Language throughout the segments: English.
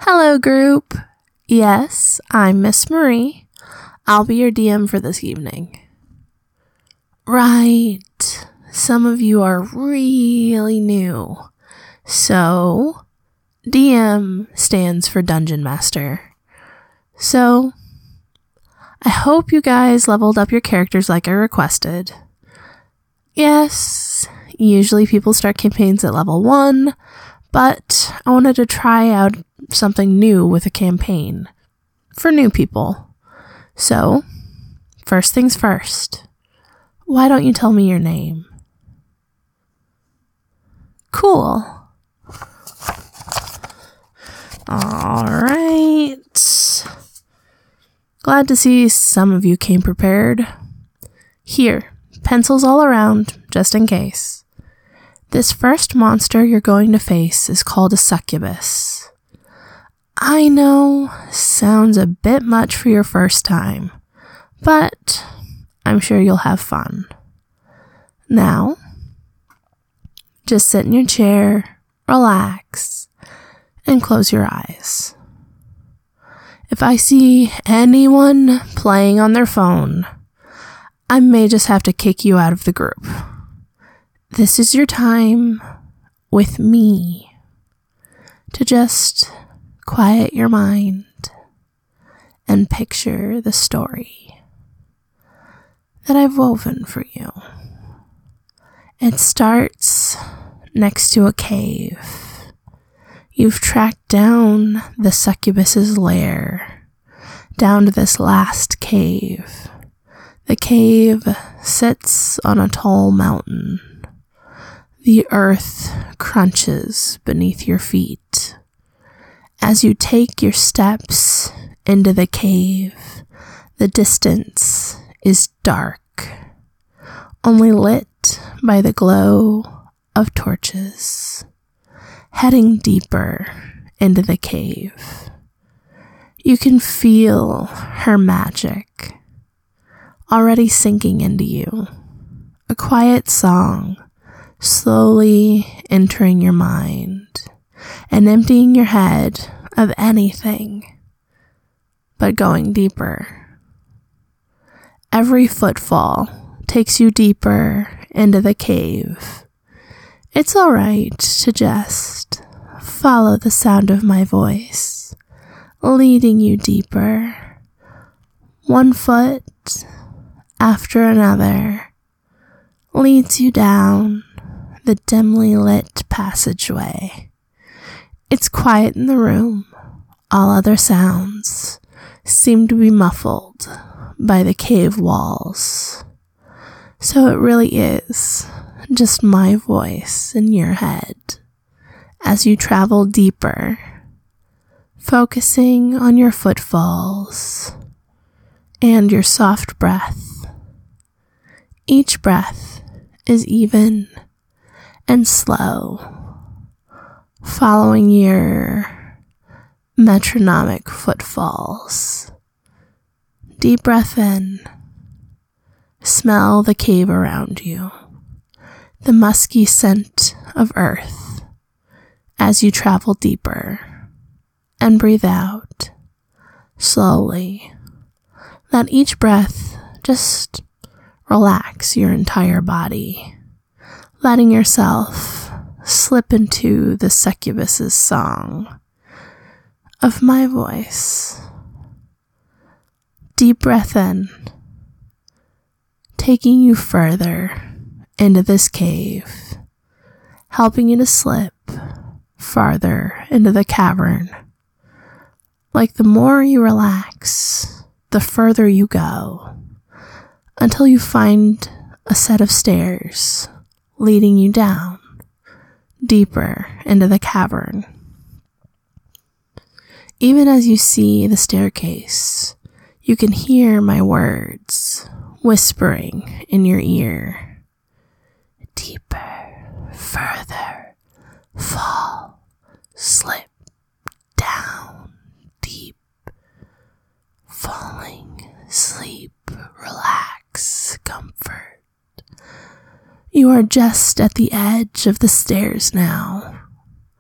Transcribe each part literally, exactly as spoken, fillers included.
Hello, group. Yes, I'm Miss Marie. I'll be your D M for this evening. Right. Some of you are really new. So, D M stands for Dungeon Master. So, I hope you guys leveled up your characters like I requested. Yes, usually people start campaigns at level one, but I wanted to try out something new with a campaign for new people. So, first things first, why don't you tell me your name? Cool. Alright. Glad to see some of you came prepared. Here, pencils all around, just in case. This first monster you're going to face is called a succubus. I know, sounds a bit much for your first time, but I'm sure you'll have fun. Now, just sit in your chair, relax, and close your eyes. If I see anyone playing on their phone, I may just have to kick you out of the group. This is your time with me to just quiet your mind and picture the story that I've woven for you. It starts next to a cave. You've tracked down the succubus's lair, down to this last cave. The cave sits on a tall mountain. The earth crunches beneath your feet. As you take your steps into the cave, the distance is dark, only lit by the glow of torches. Heading deeper into the cave, you can feel her magic already sinking into you. A quiet song slowly entering your mind and emptying your head of anything but going deeper. Every footfall takes you deeper into the cave. It's alright to just follow the sound of my voice, leading you deeper, one foot after another, leads you down the dimly lit passageway. It's quiet in the room. All other sounds seem to be muffled by the cave walls. So it really is just my voice in your head as you travel deeper, focusing on your footfalls and your soft breath. Each breath is even and slow, following your metronomic footfalls. Deep breath in. Smell the cave around you, the musky scent of earth as you travel deeper. And breathe out slowly. Let each breath just relax your entire body, letting yourself slip into the succubus's song of my voice. Deep breath in, taking you further into this cave, helping you to slip farther into the cavern. Like the more you relax, the further you go, until you find a set of stairs leading you down, deeper into the cavern. Even as you see the staircase, you can hear my words whispering in your ear. Deeper, further, fall, slip, down, deep, falling, sleep, relax, comfort. You are just at the edge of the stairs now.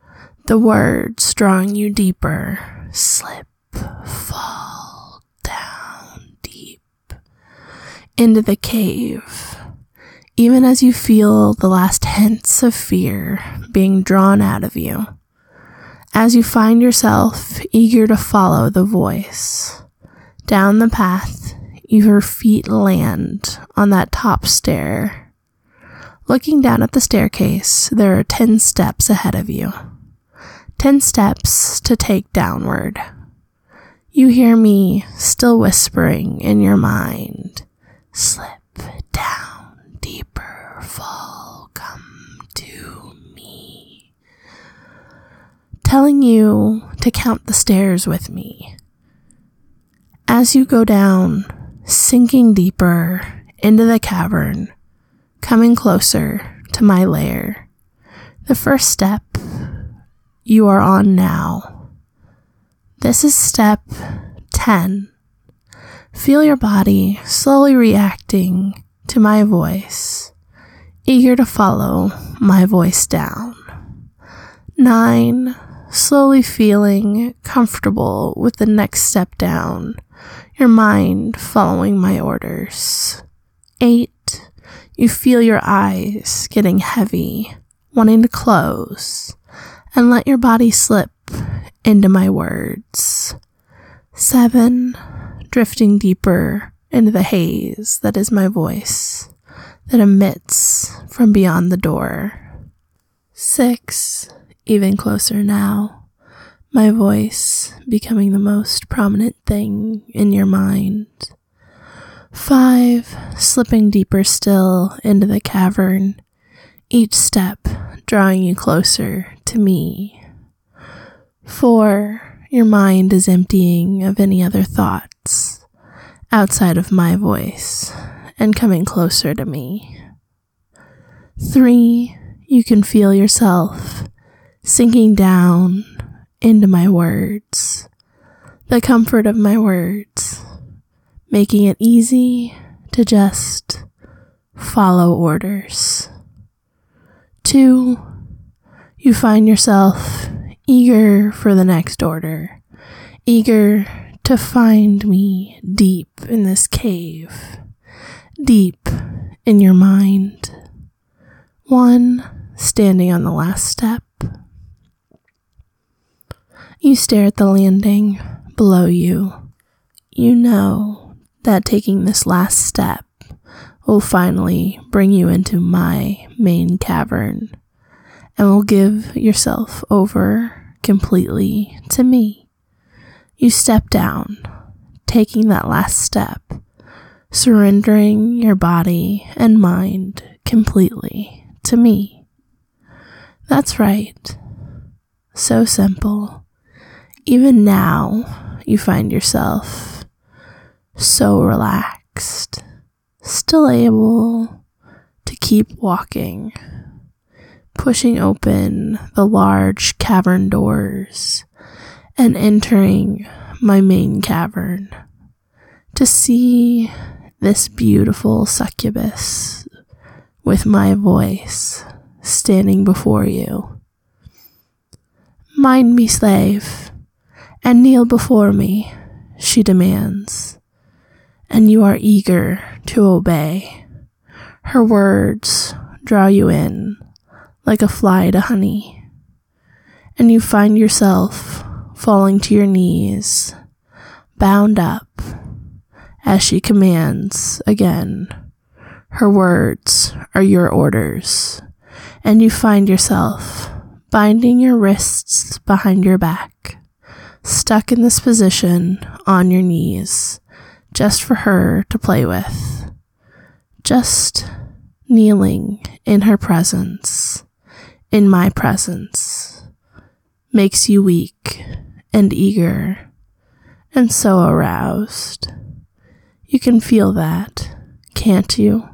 The words drawing you deeper. Slip, fall down deep into the cave, even as you feel the last hints of fear being drawn out of you, as you find yourself eager to follow the voice. Down the path, your feet land on that top stair. Looking down at the staircase, there are ten steps ahead of you. Ten steps to take downward. You hear me still whispering in your mind. Slip down deeper, fall, come to me. Telling you to count the stairs with me. As you go down, sinking deeper into the cavern, coming closer to my lair. The first step you are on now. This is step ten. Feel your body slowly reacting to my voice, eager to follow my voice down. Nine. Slowly feeling comfortable with the next step down, your mind following my orders. Eight. You feel your eyes getting heavy, wanting to close, and let your body slip into my words. Seven. Drifting deeper into the haze that is my voice, that emits from beyond the door. Six. Even closer now, my voice becoming the most prominent thing in your mind. Five. Slipping deeper still into the cavern, each step drawing you closer to me. Four. Your mind is emptying of any other thoughts outside of my voice and coming closer to me. Three. You can feel yourself sinking down into my words, the comfort of my words, making it easy to just follow orders. Two, you find yourself eager for the next order, eager to find me deep in this cave, deep in your mind. One, standing on the last step. You stare at the landing below you. You know that taking this last step will finally bring you into my main cavern and will give yourself over completely to me. You step down, taking that last step, surrendering your body and mind completely to me. That's right. So simple. Even now, you find yourself so relaxed, still able to keep walking, pushing open the large cavern doors and entering my main cavern to see this beautiful succubus with my voice standing before you. Mind me, slave, and kneel before me, she demands, and you are eager to obey. Her words draw you in like a fly to honey, and you find yourself falling to your knees, bound up, as she commands again. Her words are your orders, and you find yourself binding your wrists behind your back, stuck in this position on your knees, just for her to play with, just kneeling in her presence, in my presence, makes you weak and eager and so aroused. You can feel that, can't you?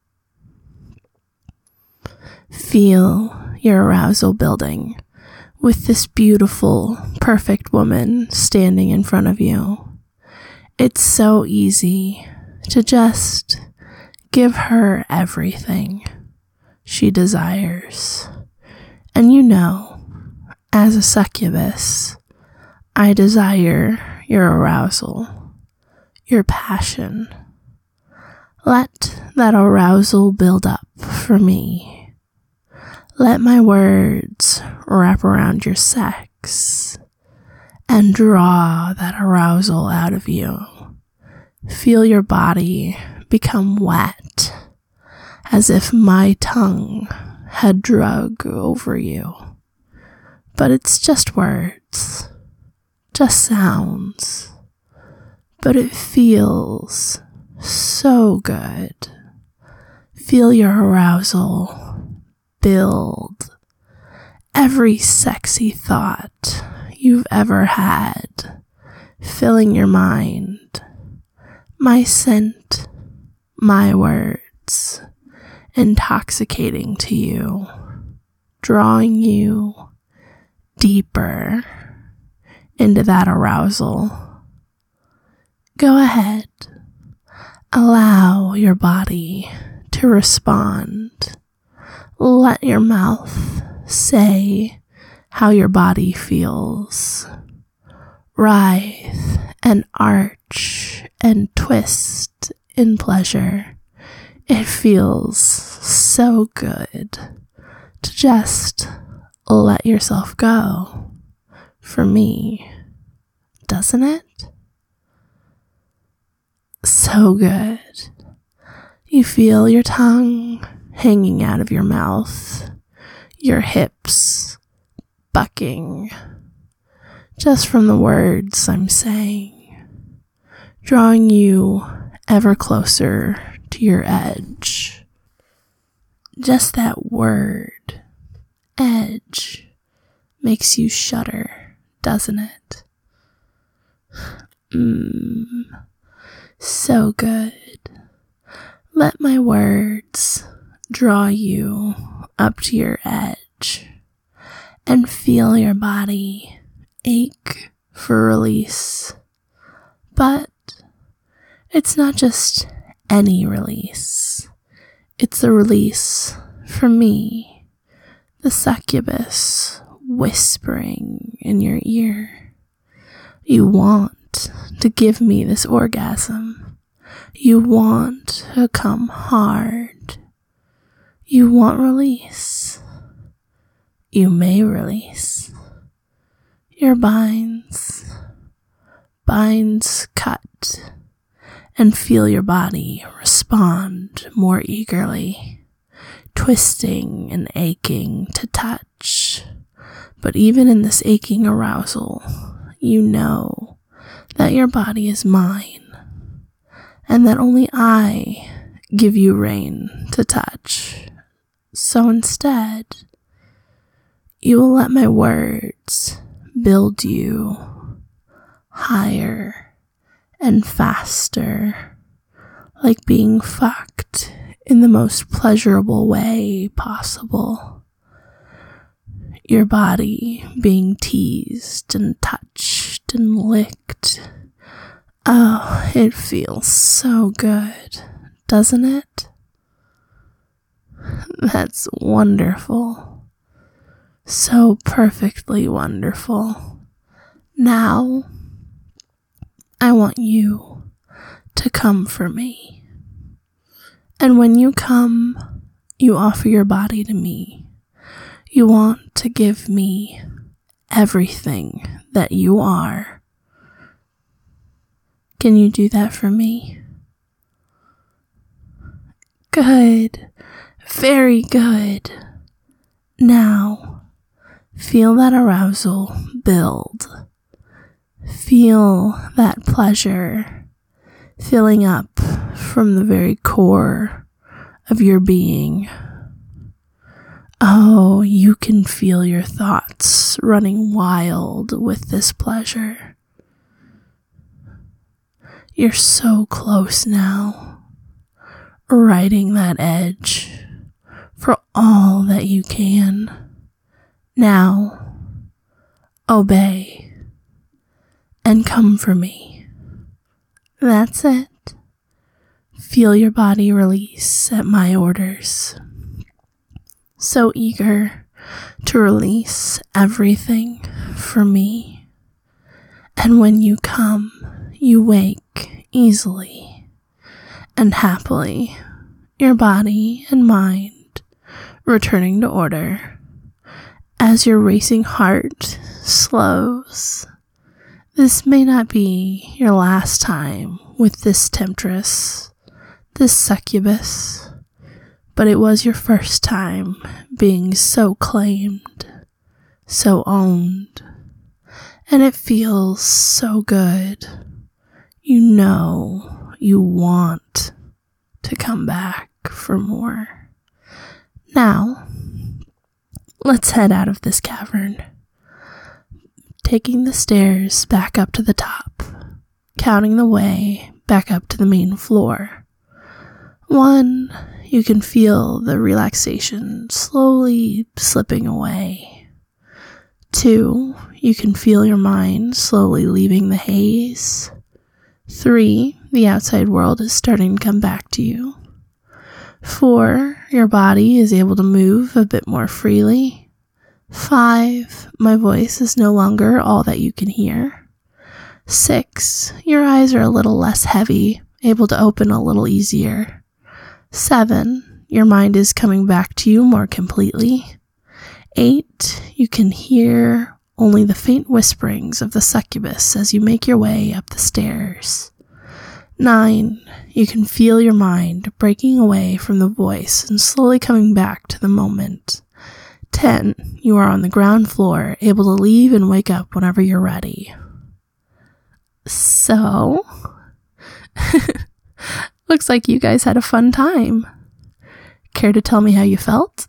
Feel your arousal building with this beautiful, perfect woman standing in front of you. It's so easy to just give her everything she desires. And you know, As a succubus, I desire your arousal, your passion. Let that arousal build up for me. Let my words wrap around your sex and draw that arousal out of you. Feel your body become wet, as if my tongue had drug over you. But it's just words, just sounds, but it feels so good. Feel your arousal build. Every sexy thought you've ever had filling your mind. My scent, my words, intoxicating to you, drawing you deeper into that arousal. Go ahead. Allow your body to respond. Let your mouth say how your body feels. Writhe and arch and twist in pleasure. It feels so good to just let yourself go. For me, doesn't it? So good. You feel your tongue hanging out of your mouth, your hips bucking, just from the words I'm saying, drawing you ever closer to your edge. Just that word, edge, makes you shudder, doesn't it? Mmm, so good. Let my words draw you up to your edge and feel your body ache for release. But it's not just any release. It's a release from me, the succubus, whispering in your ear. You want to give me this orgasm. You want to come hard. You want release. You may release. Your binds, binds cut, and feel your body respond more eagerly, twisting and aching to touch. But even in this aching arousal, you know that your body is mine, and that only I give you rein to touch. So instead, you will let my words build you higher and faster, like being fucked in the most pleasurable way possible. Your body being teased and touched and licked. Oh, it feels so good, doesn't it? That's wonderful. So perfectly wonderful. Now, I want you to come for me. And when you come, you offer your body to me. You want to give me everything that you are. Can you do that for me? Good. Very good. Now, feel that arousal build. Feel that pleasure filling up from the very core of your being. Oh, you can feel your thoughts running wild with this pleasure. You're so close now, riding that edge for all that you can. Now, obey and come for me. That's it. Feel your body release at my orders. So eager to release everything for me. And when you come, you wake easily and happily, your body and mind returning to order as your racing heart slows. This may not be your last time with this temptress, this succubus, but it was your first time being so claimed, so owned, and it feels so good. You know you want to come back for more. Now, let's head out of this cavern, taking the stairs back up to the top, counting the way back up to the main floor. One, you can feel the relaxation slowly slipping away. Two, you can feel your mind slowly leaving the haze. Three, the outside world is starting to come back to you. Four, your body is able to move a bit more freely. Five, my voice is no longer all that you can hear. Six, your eyes are a little less heavy, able to open a little easier. Seven, your mind is coming back to you more completely. Eight, you can hear only the faint whisperings of the succubus as you make your way up the stairs. Nine, you can feel your mind breaking away from the voice and slowly coming back to the moment. Ten, you are on the ground floor, able to leave and wake up whenever you're ready. So, looks like you guys had a fun time. Care to tell me how you felt?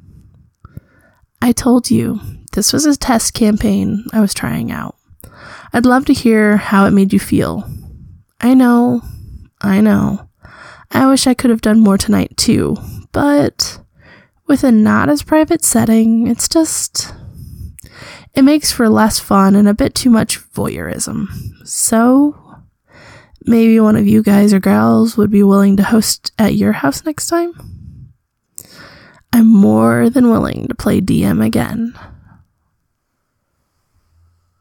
I told you, this was a test campaign I was trying out. I'd love to hear how it made you feel. I know, I know. I wish I could have done more tonight too, but with a not as private setting, it's just, it makes for less fun and a bit too much voyeurism. So, maybe one of you guys or girls would be willing to host at your house next time? I'm more than willing to play D M again.